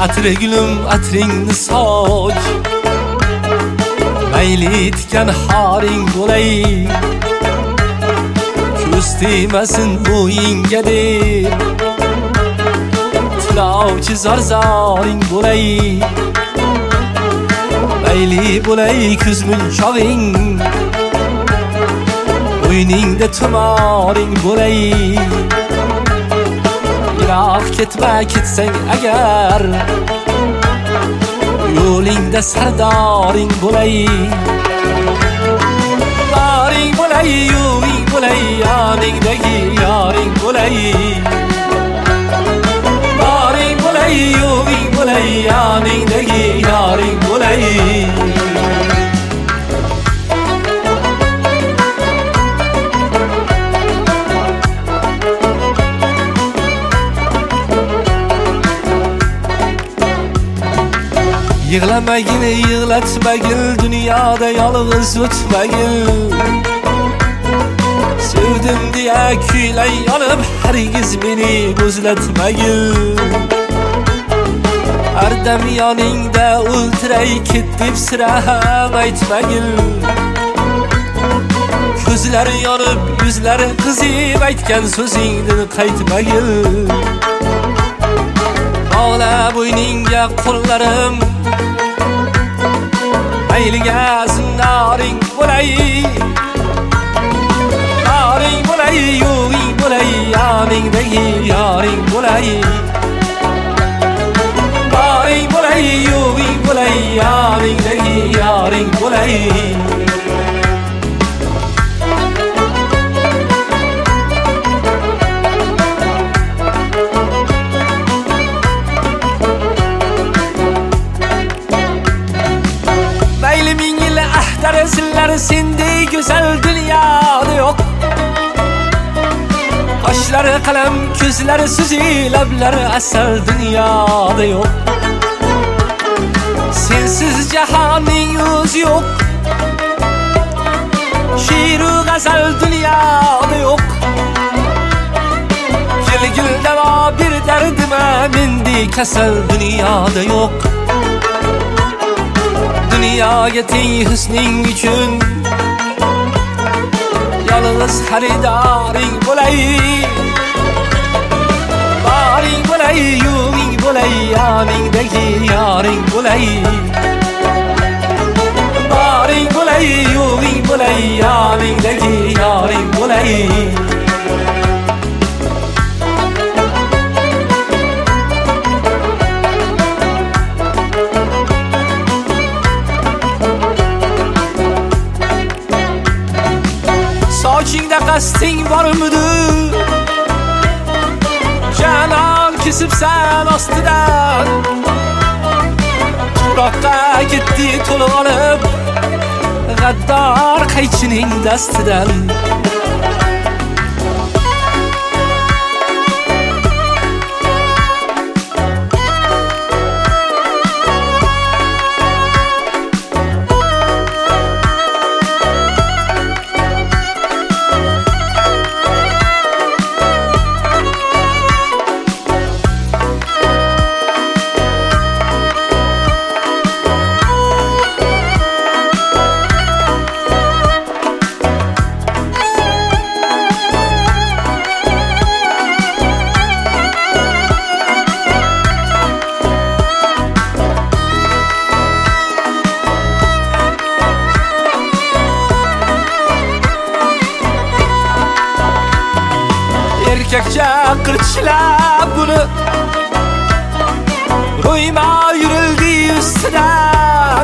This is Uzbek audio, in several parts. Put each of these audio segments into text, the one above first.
Atri gülüm atringni soch, mayli etgan haring bo'lay, ko'z tegmasin bo'yingga deb tilovchi zarzoring bo'lay, mayli bo'lay ko'zmunchog'ing, bo'yningda tumoring bo'lay. Yiroq ketma ketsang agar, yo'lingda sardoring bo'lay. Boring bo'lay, yo'g'ing bo'lay, yoningdagi yoring bo'lay. Boring bo'lay, yo'g'ing bo'lay, yoningdagi yoring bo'lay. Yig'lamagin, yig'latmagin, dunyoda yolg'iz o'tmagin. Sevdim diye kuylay olib, hargiz meni bo'zlatmagin. Ardam yoningda o'ltiray ket deb sira ham aytmagin. Ko'zlari yonib, yuzlari qizib, aytgan so'zingdan qaytmagin. Bog'la bo'yningga qo'llarim, mayliga zindoring bo'lay. Boring bo'lay, yo'g'ing bo'lay, yoningdagi yoring bo'lay. Boring bo'lay, yo'g'ing bo'lay, yoningdagi yoring bo'lay. Sendek güzel dünyada yok. Kaşları kalem, gözleri süzü, labları asal dünyada yok. Sensiz cihanın yüzü yok. Şiir-u gazal dünyada yok. Gel deva bir derdime, mendek asal dünyada yok. Dünyaya teng husning uchun yolg'iz xaridoring bo'lay. Boring bo'lay, yo'g'ing bo'lay, yoningdagi yoring bo'lay. Boring bo'lay, yo'g'ing bo'lay, yoningdagi yoring bo'lay. Sochingda qasding bormidi? Janon kesibsan ostidan, tuproqqa ketdi to'lib olib, g'addor qaychining dastidan. Erkekçe kırçlab bunu, ro'yma yürüldü üstüden.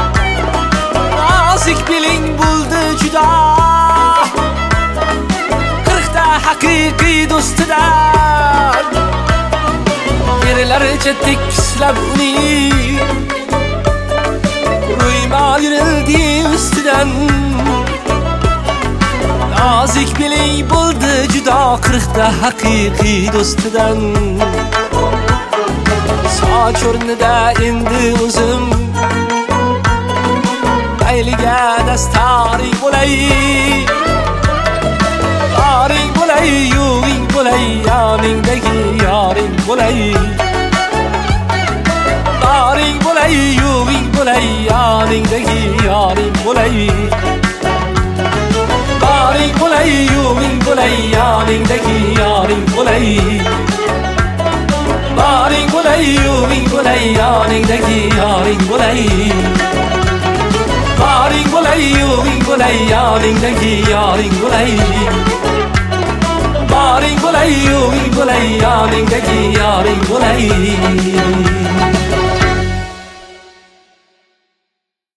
Nazik biling buldu juda, qirqta haqiqiy do'stidan. Erlarcha tekislab uni, ro'yma yürüldü üstüden. Nazik biling bo'ldi juda, qirqta haqiqiy do'stidan. Soch o'rnida endi o'zim, mayliga dastoring bo'lay. Boring bo'lay, yo'g'ing bo'lay, yoningdagi yoring bo'lay. bulay yuving bulay yoningdagi yoring bulay boring bulay yuving bulay yoningdagi yoring bulay boring bulay yuving bulay yoningdagi yoring bulay boring bulay yuving bulay yoningdagi yoring bulay boring bulay yuving bulay yoningdagi yoring bulay